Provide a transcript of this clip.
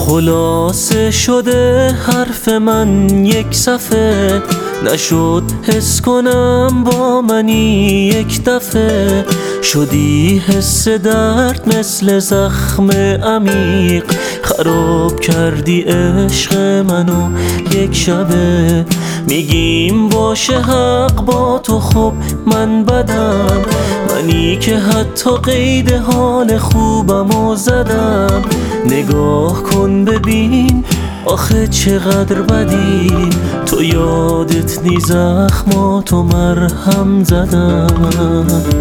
خلاصه شده حرف من یک صفحه، نشد حس کنم با منی یک دفعه. شدی حس درد مثل زخم عمیق، خراب کردی عشق منو یک شبه. میگیم باشه حق با تو، خب من بدم، منی که حتی قید حال خوبمو زدم. نگاه کن ببین آخه چقدر بدی، تو یادت نی زخماتو مرهم زدم.